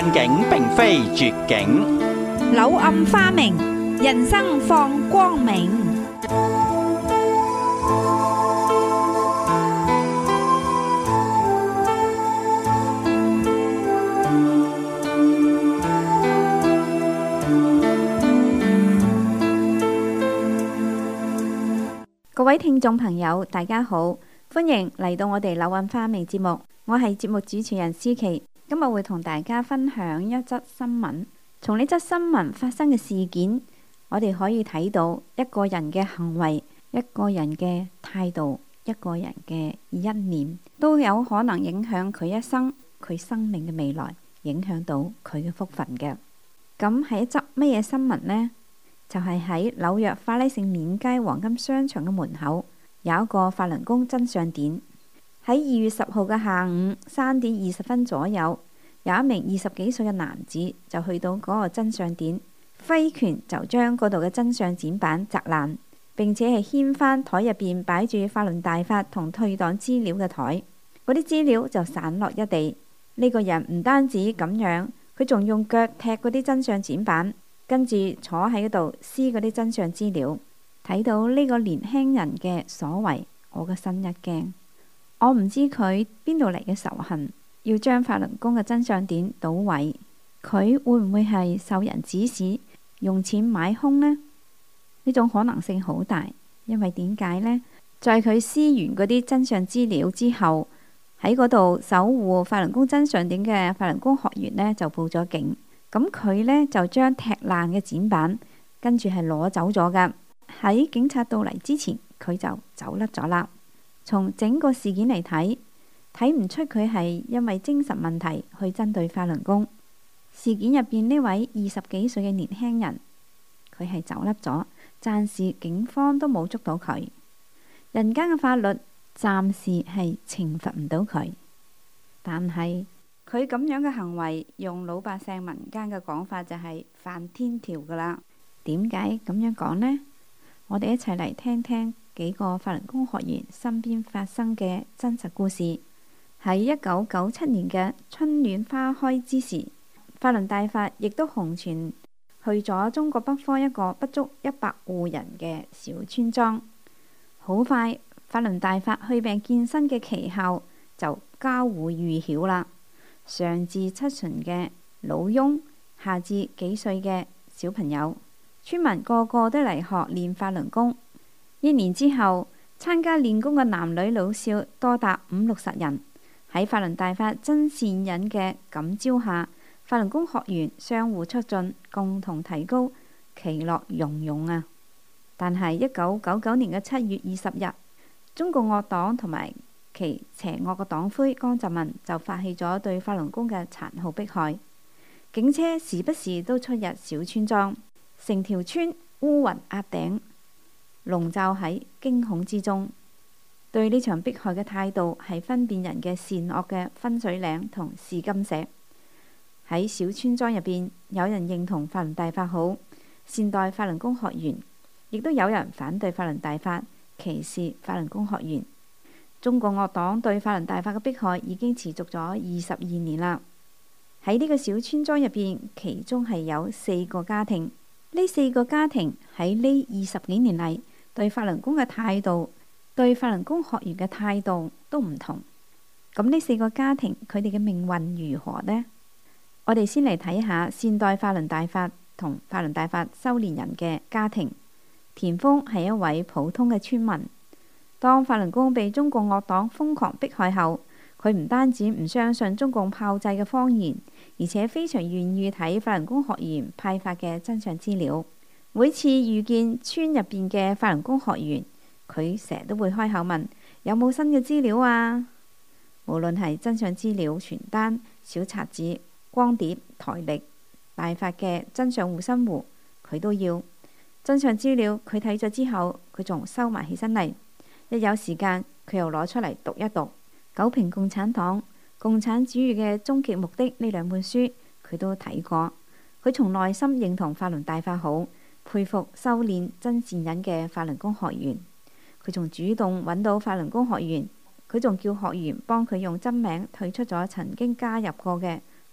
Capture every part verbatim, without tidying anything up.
困境並非絕境， 柳暗花明，人生放光明。各位聽眾朋友，大家好，歡迎嚟到我哋柳暗花明節目。我係節目主持人思琪，今日會同大家分享一則新聞。從呢則新聞發生嘅事件，我哋可以睇到一個人嘅行為、一個人嘅態度、一個人嘅一念，都有可能影響佢一生、佢生命嘅未來，影響到佢嘅福分嘅。咁係一則乜嘢新聞呢？就係喺紐約法拉盛鏈街黃金商場嘅門口，有一個法輪功真相點。喺二月十號嘅下午三點二十分左右，有一名二十幾歲嘅男子就去到嗰個真相點，揮拳就將嗰度嘅真相展板砸爛，並且係掀翻台入邊擺住法輪大法同退黨資料嘅台，嗰啲資料就散落一地。呢個人唔單止咁樣，佢仲用腳踢嗰啲真相展板。跟住坐喺嗰度撕嗰啲真相資料，睇到呢個年輕人嘅所為，我個心一驚。我唔知佢邊度嚟嘅仇恨，要將法輪功嘅真相點搗毀。佢會唔會係受人指使，用錢買空呢？呢種可能性好大，因為點解呢？在佢撕完嗰啲真相資料之後，喺嗰度守護法輪功真相點嘅法輪功學員呢，就報咗警。咁佢呢，就將踢爛嘅展板，跟住係攞走咗噶。喺警察到嚟之前，佢就走甩咗啦。從整個事件嚟睇，睇唔出佢係因為精神問題去針對法輪功。事件入邊呢位二十幾歲嘅年輕人，佢係走甩咗，暫時警方都冇捉到佢。人間嘅法律暫時係懲罰唔到佢，但係佢咁樣嘅行為，用老百姓民間嘅講法就係犯天條噶啦。點解咁樣講呢？我哋一齊嚟聽聽幾個法輪功學員身邊發生嘅真實故事。喺一九九七年嘅春暖花開之時，法輪大法亦都紅傳去咗中國北方一個不足一百戶人嘅小村莊。好快，法輪大法去病健身嘅奇效就交互預曉啦。上至七旬嘅老翁，下至幾歲嘅小朋友，村民個個都嚟學練法輪功。一年之後，參加練功嘅男女老少多達五六十人。喺法輪大法真善忍嘅感召下，法輪功學員相互促進，共同提高，其樂融融啊！但係一九九九年嘅七月二十日，中共惡黨同埋其邪惡嘅黨魁江澤民就發起咗對法輪功嘅殘酷迫害，警車時不時都出入小村莊，成條村烏雲壓頂，籠罩喺驚恐之中。對呢場迫害嘅態度係分辨人嘅善惡嘅分水嶺同試金石。喺小村莊入邊，有人認同法輪大法好，善待法輪功學員，亦都有人反對法輪大法，歧視法輪功學員。中國惡黨對法輪大法嘅迫害已經持續咗二十二年啦。喺呢個小村莊入邊，其中係有四個家庭。呢四個家庭喺呢二十幾年嚟，對法輪功嘅態度，對法輪功學員嘅態度都唔同。咁呢四個家庭，佢哋嘅命運如何呢？我哋先嚟睇下善待法輪大法同法輪大法修煉人嘅家庭。田豐係一位普通嘅村民。當法輪功被中共惡黨瘋狂迫害後，佢唔單止唔相信中共炮製嘅謊言，而且非常願意睇法輪功學員派發嘅真相資料。每次遇見村入邊嘅法輪功學員，佢成日都會開口問：有冇新嘅資料啊？無論係真相資料、傳單、小冊子、光碟、台曆、大法嘅真相護身符，佢都要。真相資料佢睇咗之後，佢仲收埋起身嚟。一有時間，佢又攞出嚟讀一讀《九評共產黨》《共產主義嘅終極目的》呢兩本書，佢都睇過。佢從內心認同法輪大法好，佩服修煉真善忍嘅法輪功學員。佢仲主動揾到法輪功學員，佢仲叫學員幫佢用真名退出咗曾經加入過嘅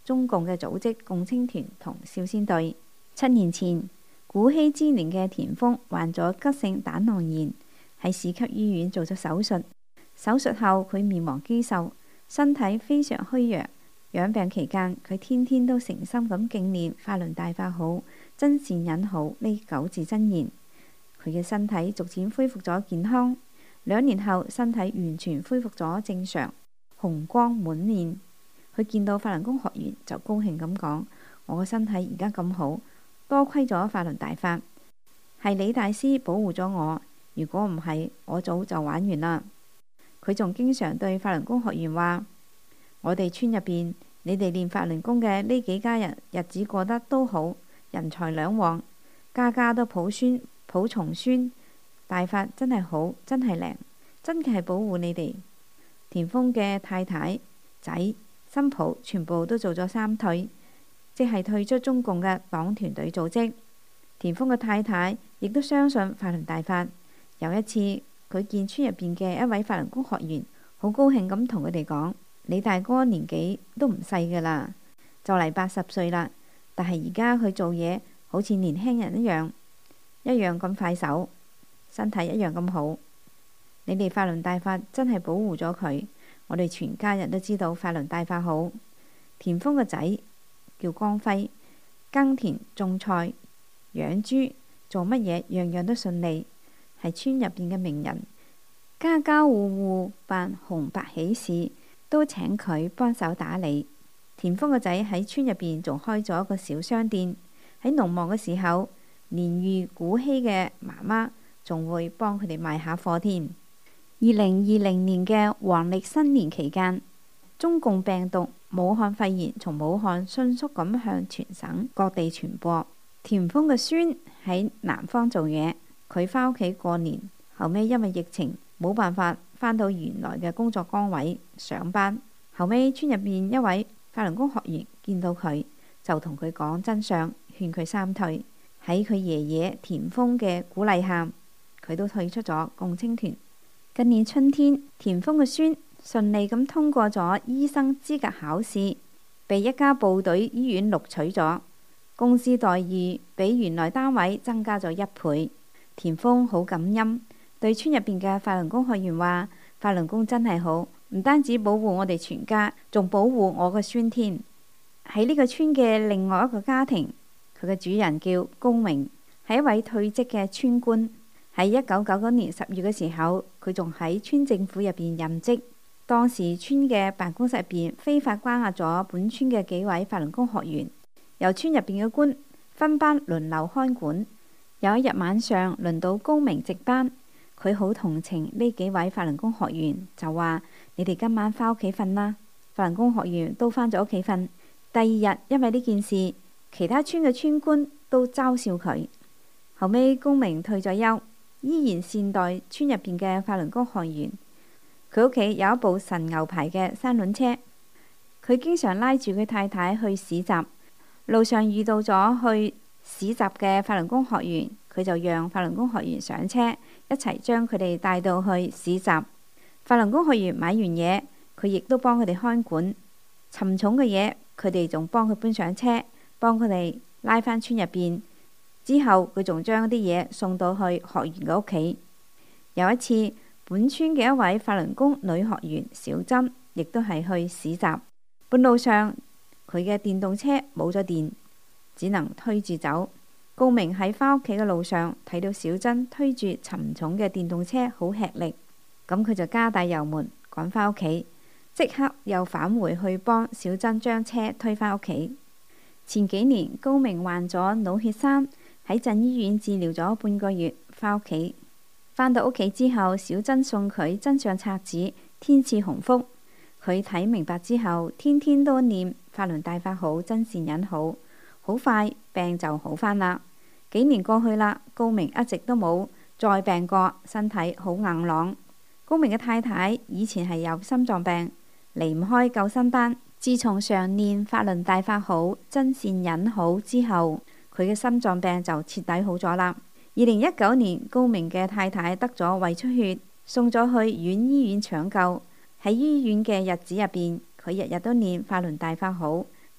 中共嘅組織共青團同少先隊。七年前，古稀之年嘅田豐患咗急性膽囊炎，喺市級醫院做咗手術。手術後佢面黃肌瘦，身體非常虛弱。養病期間，佢天天都誠心咁敬念法輪大法好，真善忍好呢九字真言。佢嘅身體逐漸恢復咗健康，兩年後身體完全恢復咗正常，紅光滿面。佢見到法輪功學員就高興咁講：我個身體而家咁好，多虧咗法輪大法，係李大師保護咗我，如果唔係，我早就玩完啦。佢仲經常對法輪功學員話：我哋村入邊，你哋練法輪功嘅呢幾家人日子過得都好，人財兩旺，家家都抱孫抱重孫，大法真係好，真係靈，真嘅係保護你哋。田豐嘅太太、仔、新抱全部都做咗三退，即係退出中共嘅黨團隊組織。田豐嘅太太亦都相信法輪大法。有一次，佢見村入邊嘅一位法輪功學員，好高興咁同佢哋講：李大哥年紀都唔細噶啦，就嚟八十歲啦，但係而家佢做嘢好似年輕人一樣，一樣咁快手，身體一樣咁好。你哋法輪大法真係保護咗佢，我哋全家人都知道法輪大法好。田豐嘅仔叫光輝，耕田種菜養豬做乜嘢樣樣都順利，係村入邊嘅名人，家家戶戶辦紅白喜事都請佢幫手打理。田豐個仔喺村入邊仲開咗一個小商店，喺農忙嘅時候，連遇古稀嘅媽媽仲會幫佢哋賣下貨添。二零二零年嘅黃曆新年期間，中共病毒武漢肺炎從武漢迅速咁向全省各地傳播。田豐嘅孫喺南方做嘢，佢返屋企過年，後尾因為疫情冇辦法返到原來嘅工作崗位上班。後尾村入邊一位法輪功學員見到佢，就同佢講真相，勸佢三退。喺佢爺爺田豐嘅鼓勵下，佢都退出咗共青團。今年春天，田豐嘅孫順利咁通過咗醫生資格考試，被一家部隊醫院錄取咗，工資待遇比原來單位增加咗一倍。田豐好感恩，對村入邊嘅法輪功學員話：法輪功真係好，唔單止保護我哋全家，仲保護我個孫添。喺呢個村嘅另外一個家庭，佢嘅主人叫高明，係一位退職嘅村官。喺一九九九年十月嘅時候，佢仲喺村政府入邊任職。當時村嘅辦公室入邊非法關押咗本村嘅幾位法輪功學員，由村入邊嘅官分班輪流看管。有一日晚上，輪到高明值班，佢好同情呢幾位法輪功學員，就話：你哋今晚返屋企瞓啦。法輪功學員都返咗屋企瞓。第二日，因為呢件事，其他村嘅村官都嘲笑佢。後尾高明退咗休，依然善待村入邊嘅法輪功學員。佢屋企有一部神牛牌嘅三輪車，佢經常拉住佢太太去市集，路上遇到咗去市集嘅法輪功學員，佢就讓法輪功學員上車，一齊將佢哋帶到去市集。法輪功學員買完嘢，佢亦都幫佢哋看管。沉重嘅嘢，佢哋仲幫佢搬上車，幫佢哋拉返村入邊。之後佢仲將啲嘢送到去學員嘅屋企。有一次，本村嘅一位法輪功女學員小珍，亦都係去市集。半路上，佢嘅電動車冇咗電，只能推住走。高明喺返屋企嘅路上睇到小珍推住沉重嘅電動車好吃力，咁佢就加大油門趕返屋企，即刻又返回去幫小珍將車推返屋企。前幾年，高明患咗腦血栓，喺鎮醫院治療咗半個月，返屋企。返到屋企之後，小珍送佢真相冊子《天賜鴻福》，佢睇明白之後，天天都念法輪大法好，真善忍好，好快病就好返啦。幾年過去啦，高明一直都冇再病過，身體好硬朗。高明嘅太太以前係有心臟病，離唔開救生單。自從常念法輪大法好，真善忍好之後，佢嘅心臟病就徹底好咗啦。二零一九年，高明嘅太太得咗胃出血，送咗去縣醫院搶救。喺醫院嘅日子入邊，佢日日都念法輪大法好，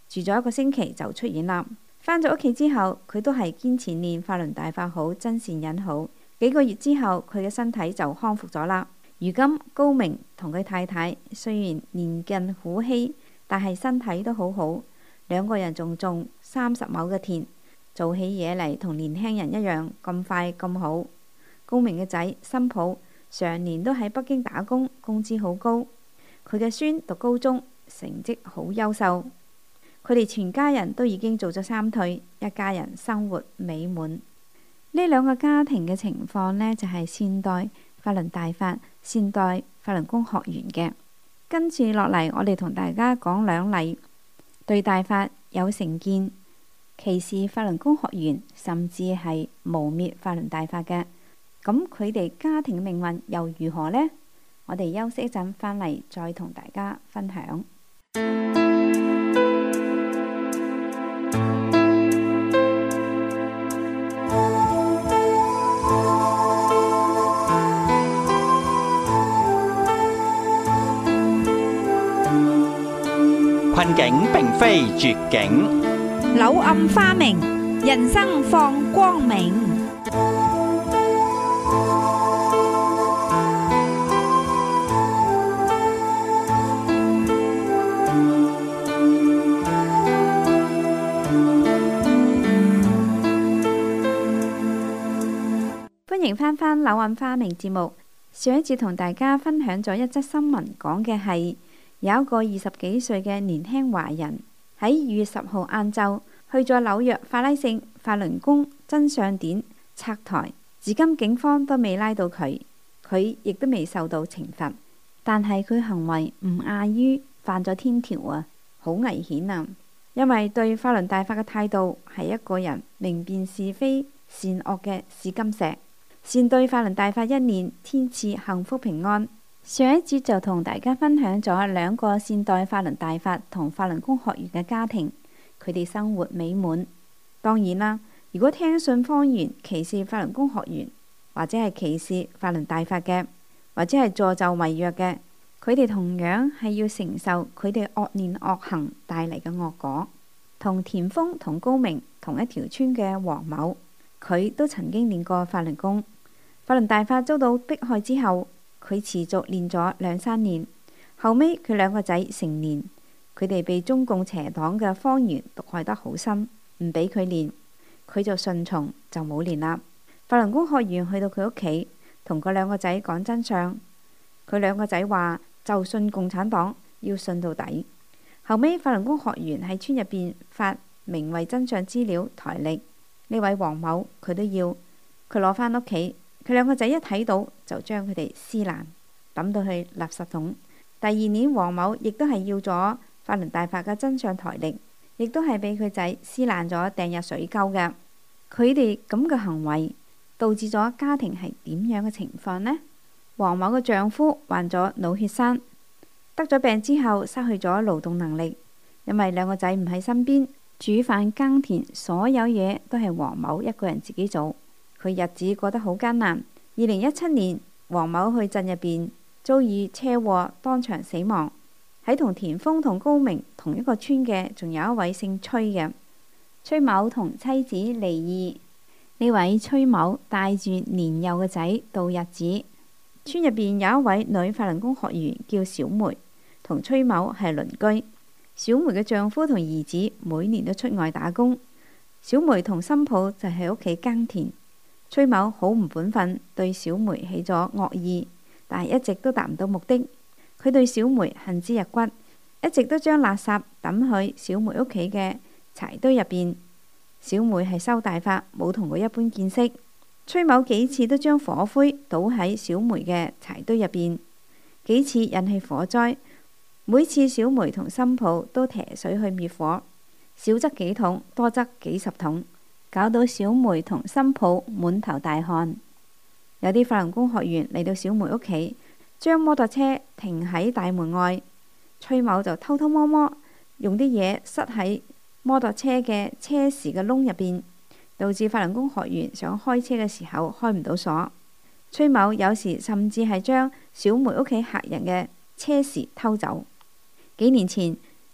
住咗一個星期就出院啦。返咗屋企之後，佢都係堅持念法輪大法好，真善忍好。幾個月之後，佢嘅身體就康復咗啦。如今高明同佢太太雖然年近古稀，但係身體都好好。兩個人仲種三十畝嘅田，做起嘢嚟同年輕人一樣咁快咁好。高明嘅仔新抱常年都喺北京打工，工資好高。佢嘅孫讀高中，成績好優秀。佢哋全家人都已經做咗三退，一家人生活美滿。呢兩個家庭嘅情況呢，就係善待法輪大法、善待法輪功學員嘅。跟住落嚟，我哋同大家講兩例對大法有成見、歧視法輪功學員，甚至係誣衊法輪大法嘅。咁佢哋家庭嘅命運又如何呢？我哋休息一陣，返嚟再同大家分享。 困境並非絕境， 柳暗花明，人生放光明。 歡迎返返柳暗花明節目。上一次同大家分享咗一則新聞，講嘅係有一個二十幾歲嘅年輕華人喺二月十號晏晝去咗紐約法拉盛法輪功真相點拆台，至今警方都未拉到佢，佢亦都未受到懲罰，但係佢行為唔亞於犯咗天條啊，好危險啊！因為對法輪大法嘅態度係一個人明辨是非善惡嘅試金石。善對法輪大法一念，天賜幸福平安。上一節就同大家分享咗兩個善待法輪大法同法輪功學員嘅家庭，佢哋生活美滿。當然啦，如果聽信謊言歧視法輪功學員，或者係歧視法輪大法嘅，或者係助紂為虐嘅，佢哋同樣係要承受佢哋惡念惡行帶嚟嘅惡果。同田豐同高明同一條村嘅黃某，佢都曾經練過法輪功。法輪大法遭到迫害之後，佢持續練咗兩三年。後尾佢兩個仔成年，佢哋被中共邪黨嘅謊言毒害得好深，唔俾佢練，佢就順從就冇練啦。法輪功學員去到佢屋企，同佢兩個仔講真相。佢兩個仔話就信共產黨，要信到底。後尾法輪功學員喺村入邊發名為真相資料台曆，呢位黃某佢都要，佢攞返屋企。佢兩個仔一睇到就將佢哋撕爛，抌到去垃圾桶。第二年黃某亦都係要咗法輪大法嘅真相台曆，亦都係俾佢仔撕爛咗掟入水溝嘅。佢哋咁嘅行為導致咗家庭係點樣嘅情況呢？黃某嘅丈夫患咗腦血栓，得咗病之後失去咗勞動能力，因為兩個仔唔喺身邊，煮飯耕田所有嘢都係黃某一個人自己做。佢日子過得好艱難。二零一七年，黃某去鎮入邊遭遇車禍，當場死亡。喺同田豐同高明同一個村嘅，仲有一位姓崔嘅。崔某同妻子離異，呢位崔某帶住年幼嘅仔度日子。村入邊有一位女法輪功學員叫小梅，同崔某係鄰居。小梅嘅丈夫同兒子每年都出外打工，小梅同新抱就喺屋企耕田。崔某好唔本分，對小梅起咗惡意，但係一直都達唔到目的。佢對小梅恨之入骨，一直都將垃圾抌去小梅屋企嘅柴堆入邊。小梅係修大法，冇同佢一般見識。崔某幾次都將火灰倒喺小梅嘅柴堆入邊，幾次引起火災。每次小梅同新抱都提水去滅火，少則幾桶，多則幾十桶。搞到小梅同新抱滿頭大汗。有啲法輪功學員嚟到小梅屋企，將摩托車停喺大門外，崔某就偷偷摸摸用啲嘢塞喺摩托車嘅車匙嘅窿入邊，導致法輪功學員想開車嘅時候開唔到鎖。崔某有時甚至係將小梅屋企客人嘅車匙偷走。幾年前，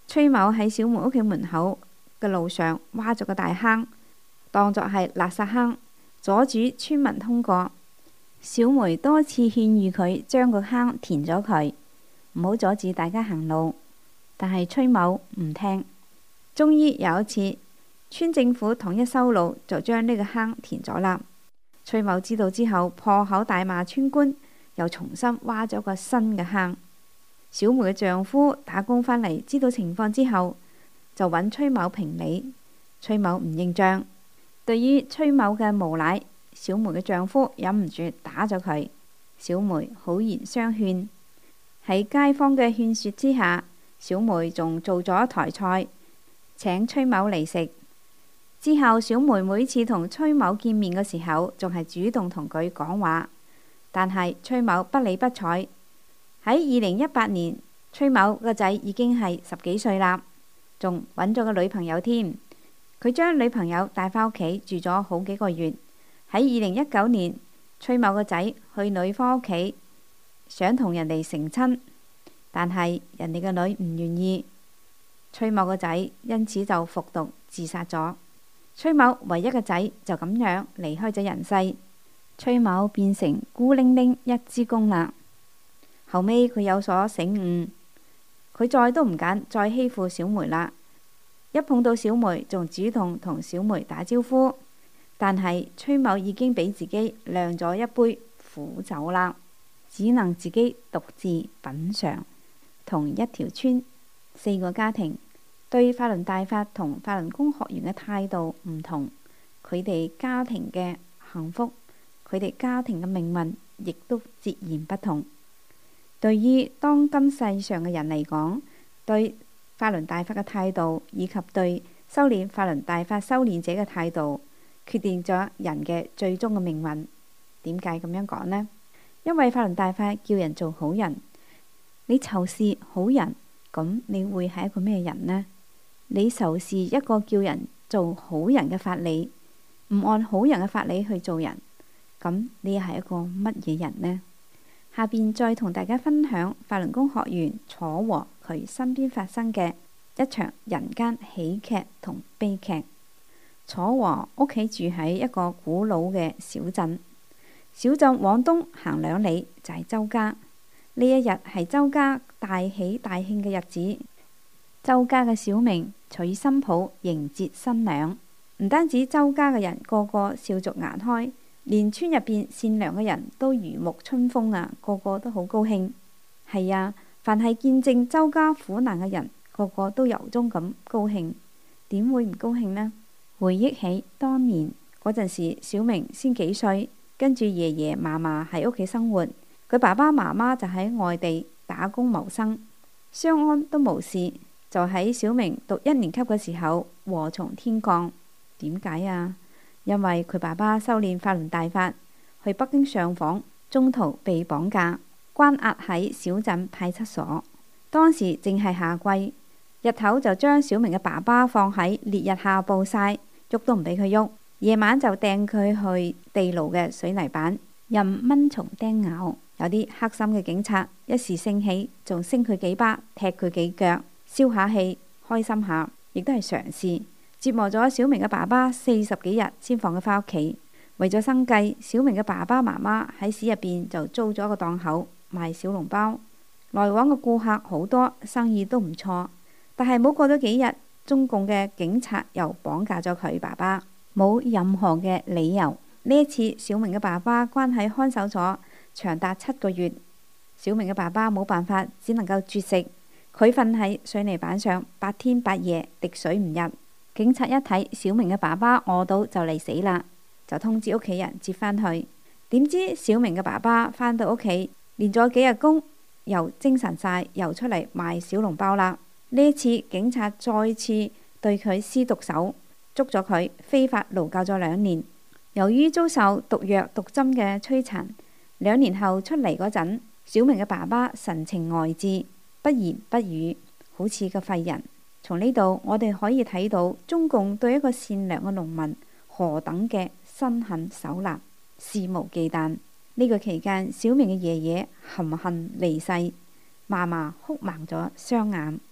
崔某喺小梅屋企門口嘅路上挖咗個大坑，當作係垃圾坑，阻止村民通過。小梅多次勸喻佢將個坑填咗佢，唔好阻止大家行路，但係崔某唔聽。終於有一次，村政府統一修路，就將呢個坑填咗啦。崔某知道之後，破口大罵村官，又重新挖咗個新嘅坑。小梅嘅丈夫打工返嚟，知道情況之後，就揾崔某評理。崔某唔認賬。對於崔某嘅無賴，小梅嘅丈夫忍唔住打咗佢。小梅好言相勸，喺街坊嘅勸說之下，小梅仲做咗一台菜，請崔某嚟食。之後，小梅每次同崔某見面嘅時候，仲係主動同佢講話，但係崔某不理不睬。喺二零一八年，崔某個仔已經係十幾歲啦，仲揾咗個女朋友添。佢將女朋友帶返屋企住咗好幾個月。喺二零一九年，崔某個仔去女方屋企，想同人哋成親，但係人哋個女唔願意。崔某個仔因此就服毒自殺咗。崔某唯一個仔就咁樣離開咗人世。崔某變成孤零零一支公啦。後尾佢有所醒悟，佢再都唔敢再欺負小梅啦。一碰到小梅，仲主動同小梅打招呼。但係崔某已經俾自己釀咗一杯苦酒啦，只能自己獨自品嚐。同一條村四個家庭對法輪大法同法輪功學員嘅態度唔同，佢哋家庭嘅幸福，佢哋家庭嘅命運亦都截然不同。對於當今世上嘅人嚟講，對法輪大法嘅態度以及對修煉法輪大法修煉者嘅態度，決定咗人嘅最終嘅命運。點解咁樣講呢？因為法輪大法叫人做好人，你仇視好人，咁你會係一個咩人呢？你仇視一個叫人做好人嘅法理，唔按好人嘅法理去做人，咁你又係一個乜嘢人呢？下邊再同大家分享法輪功學員楚和佢身邊發生嘅一場人間喜劇同悲劇。楚和屋企住喺一個古老嘅小鎮，小鎮往東行兩里就係周家。呢一日係周家大喜大慶嘅日子，周家嘅小明娶新抱迎接新娘。唔單止周家嘅人個個笑逐顏開，連村入邊善良嘅人都如沐春風啊，個個都好高興。係啊，凡係見證周家苦難嘅人，個個都由衷咁高興。點會唔高興呢？回憶起當年嗰陣時，小明先幾歲，跟住爺爺嫲嫲喺屋企生活，佢爸爸媽媽就喺外地打工謀生，相安都無事。就喺小明讀一年級嘅時候，禍從天降。點解啊？因為佢爸爸修煉法輪大法，去北京上訪，中途被綁架，關押喺小鎮派出所。當時正係夏季，日頭就將小明嘅爸爸放喺烈日下暴曬，喐都唔俾佢喐。夜晚就掟佢去地牢嘅水泥板，任蚊蟲叮咬。有啲黑心嘅警察一時興起，仲升佢幾巴，踢佢幾腳，消下氣，開心下，亦都係嘗試。折磨咗小明嘅爸爸四十幾日，先放佢返屋企。為咗生計，小明嘅爸爸媽媽喺市入邊就租咗個檔口賣小籠包，來往嘅顧客好多，生意都唔錯。但係冇過咗幾日，中共嘅警察又綁架咗佢爸爸，冇任何嘅理由。呢一次，小明嘅爸爸關喺看守所長達七個月。小明嘅爸爸冇辦法，只能夠絕食。佢瞓喺水泥板上，白天白夜滴水唔入。警察一睇小明嘅爸爸餓到就嚟死啦，就通知屋企人接返去。點知小明嘅爸爸返到屋企，練咗幾日功，又精神晒，又出嚟賣小籠包啦。呢一次警察再次對佢施毒手，捉咗佢，非法勞教咗兩年。由於遭受毒藥毒針嘅摧殘，兩年後出嚟嗰陣，小明嘅爸爸神情呆滯，不言不語，好似個廢人。從呢度我哋可以睇到中共對一個善良嘅農民何等嘅心狠手辣、肆無忌憚。呢個期間，小明嘅爺爺含恨離世，嫲嫲哭盲咗雙眼。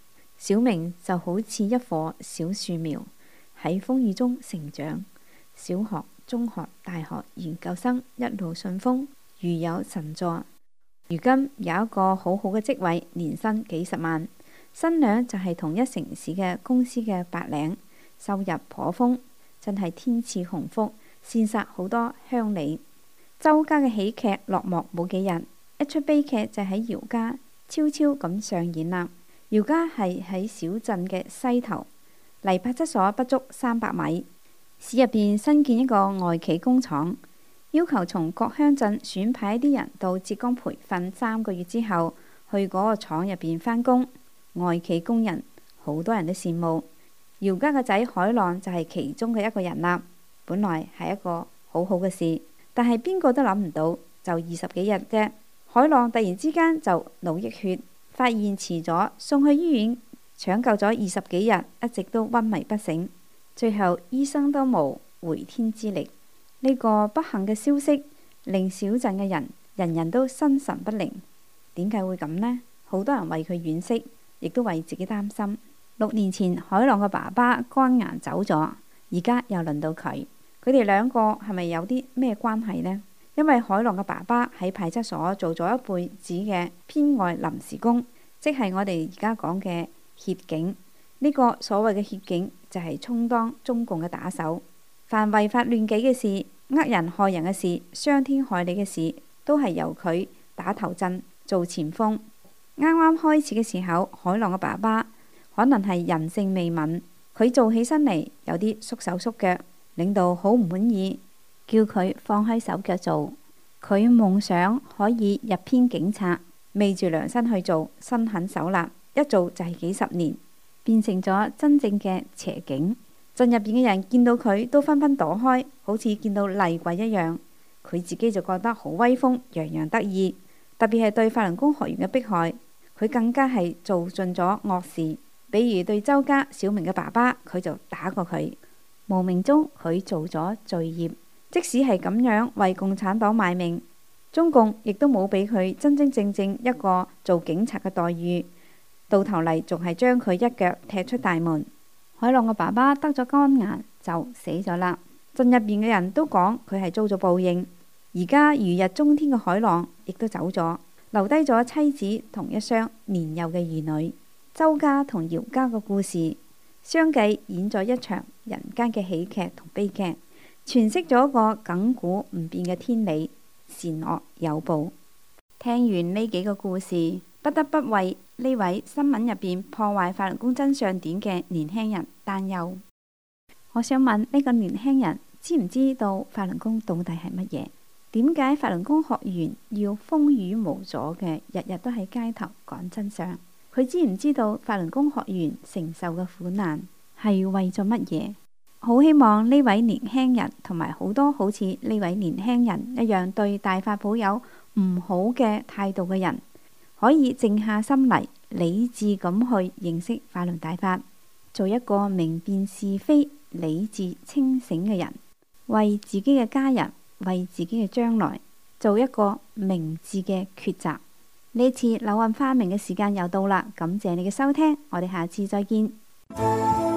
小明就好似一棵小樹苗，喺風雨中成長。小學、中學、大學、研究生一路順風，如有神助。如今有一個好好嘅職位，年薪幾十萬，新娘就係同一城市嘅公司嘅白領，收入頗豐，真係天賜鴻福，羨煞好多鄉里。周家嘅喜劇落幕冇幾日，一出悲劇就喺姚家悄悄咁上演啦。姚家係喺小鎮嘅西頭，離派出所不足三百米。市入邊新建一個外企工廠，要求從各鄉鎮選派一啲人到浙江培訓三個月之後，去嗰個廠入邊返工。外企工人好多人都羨慕，姚家個仔海浪就係其中嘅一個人啦。本來係一個好好嘅事，但係邊個都諗唔到，就二十幾日啫，海浪突然之間就腦溢血，發現遲咗，送去醫院搶救咗二十幾日，一直都昏迷不醒。最後醫生都無回天之力。呢個不幸嘅消息令小鎮嘅人人人都心神不寧。點解會咁呢？好多人為佢惋惜，亦都為自己擔心。六年前海浪嘅爸爸肝癌走咗，而家又輪到佢。佢哋兩個係咪有啲咩關係呢？因為海浪嘅爸爸喺派出所做咗一輩子嘅編外臨時工，即係我哋而家講嘅協警。呢個所謂嘅協警就係充當中共嘅打手，凡違法亂紀嘅事、呃人害人嘅事、傷天害理嘅事，都係由佢打頭陣做前鋒。啱啱開始嘅時候，海浪嘅爸爸可能係人性未泯，佢做起身嚟有啲縮手縮腳，領導好唔滿意，叫佢放開手腳做。佢夢想可以入編警察，昧住良心去做，心狠手辣，一做就係幾十年。變成咗真正嘅邪警，鎮入邊嘅人見到佢都紛紛躲開，好似見到厲鬼一樣。佢自己就覺得好威風，洋洋得意。特別係對法輪功學員嘅迫害，佢更加係做盡咗惡事。比如對周家小明嘅爸爸，佢就打過佢。無名中佢做咗罪孽，即使係咁樣為共產黨賣命，中共亦都冇俾佢真真正正一個做警察嘅待遇。到頭嚟仲係將佢一腳踢出大門。海浪嘅爸爸得咗肝癌就死咗啦。鎮入邊嘅人都講佢係遭咗報應。而家如日中天嘅海浪亦都走咗，留低咗妻子同一雙年幼嘅兒女。周家同姚家嘅故事相繼演咗一場人間嘅喜劇同悲劇，詮釋咗一個亙古唔變嘅天理，善惡有報。聽完呢幾個故事，不得不為呢位新聞入邊破壞法輪功真相點嘅年輕人擔憂。我想問呢個年輕人知唔知道法輪功到底係乜嘢？點解法輪功學員要風雨無阻嘅日日都喺街頭講真相？佢知唔知道法輪功學員承受嘅苦難係為咗乜嘢？好希望呢位年輕人同埋好多好似呢位年輕人一樣對大法抱有唔好嘅態度嘅人，可以靜下心嚟，理智咁去認識法輪大法，做一個明辨是非、理智清醒嘅人，為自己嘅家人、為自己嘅將來做一個明智嘅抉擇。呢次柳暗花明嘅時間又到啦，感謝你嘅收聽，我哋下次再見。